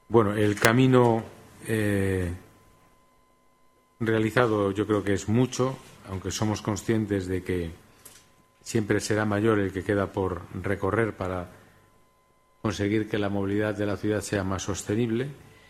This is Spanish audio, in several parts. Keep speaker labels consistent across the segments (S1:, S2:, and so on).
S1: Bueno, el camino realizado yo creo que es mucho, aunque somos conscientes de que siempre será mayor el que queda por recorrer para conseguir que la movilidad de la ciudad sea más sostenible.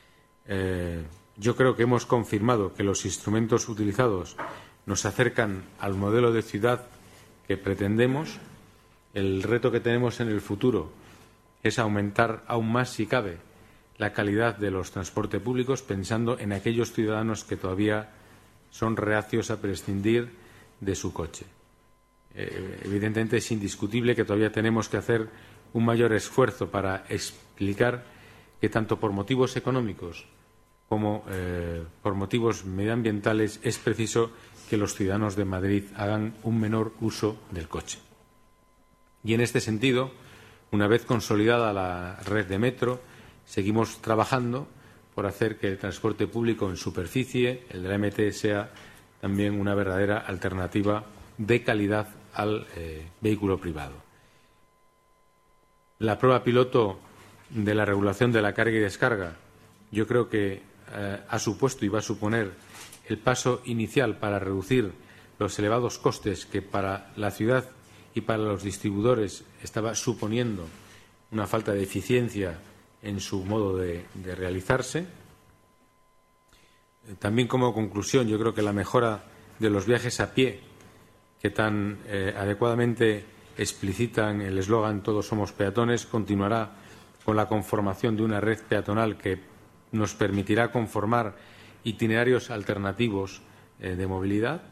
S1: Yo creo que hemos confirmado que los instrumentos utilizados nos acercan al modelo de ciudad que pretendemos. El reto que tenemos en el futuro es aumentar aún más, si cabe, la calidad de los transportes públicos, pensando en aquellos ciudadanos que todavía son reacios a prescindir de su coche. Evidentemente, es indiscutible que todavía tenemos que hacer un mayor esfuerzo para explicar que, tanto por motivos económicos como por motivos medioambientales, es preciso que los ciudadanos de Madrid hagan un menor uso del coche. Y en este sentido, una vez consolidada la red de metro, seguimos trabajando por hacer que el transporte público en superficie, el de la MT, sea también una verdadera alternativa de calidad al vehículo privado. La prueba piloto de la regulación de la carga y descarga, yo creo que ha supuesto y va a suponer el paso inicial para reducir los elevados costes que para la ciudad y para los distribuidores estaba suponiendo una falta de eficiencia en su modo de realizarse. También, como conclusión, yo creo que la mejora de los viajes a pie, que tan adecuadamente explicitan el eslogan "Todos somos peatones", continuará con la conformación de una red peatonal que nos permitirá conformar itinerarios alternativos de movilidad.